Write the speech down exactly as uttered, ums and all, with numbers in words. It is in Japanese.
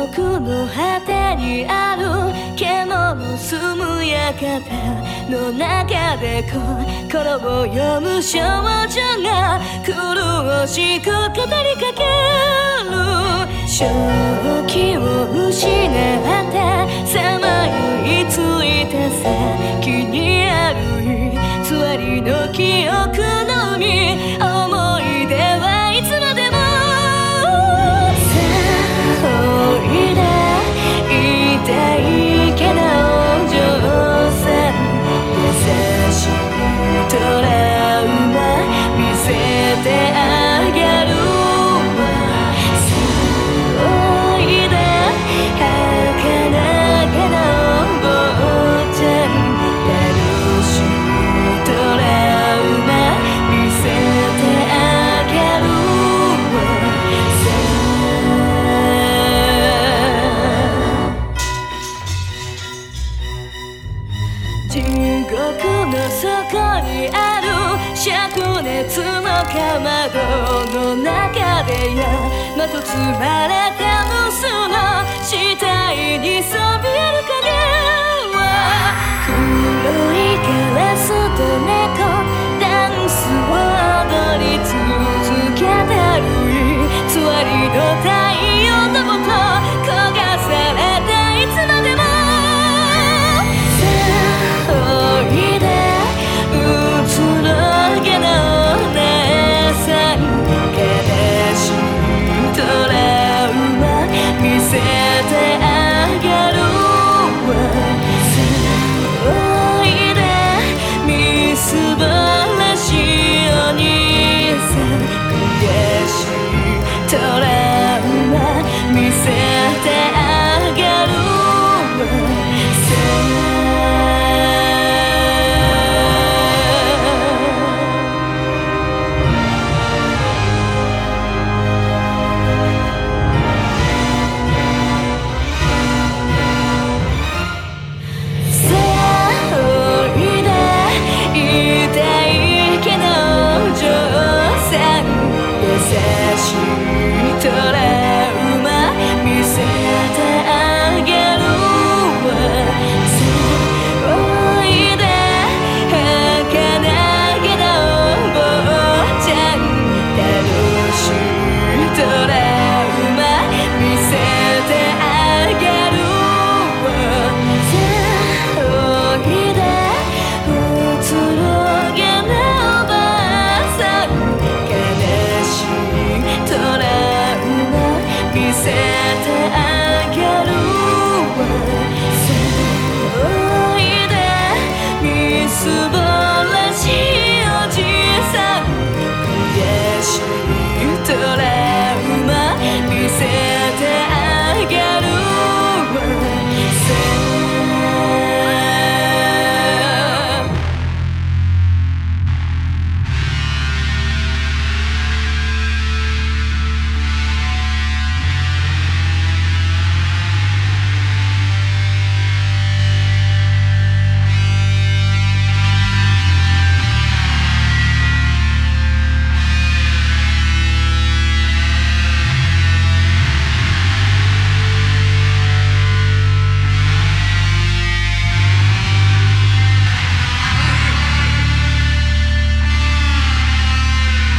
獄の果てにある獣住む館の中で心を読む少女が苦しく語りかける。正気を失ったさまよいついた先にある偽りの記憶のみ、思い出はいつまでもさあおいで痛いけどお嬢さん、優しいトラウマ見せてあげるわ。さあおいで儚げなお坊ちゃん、楽しいトラウマ見せてあげるわ。さあ地獄の底にある灼熱のかまどの中で山と積まれた無数の死体にそびえるか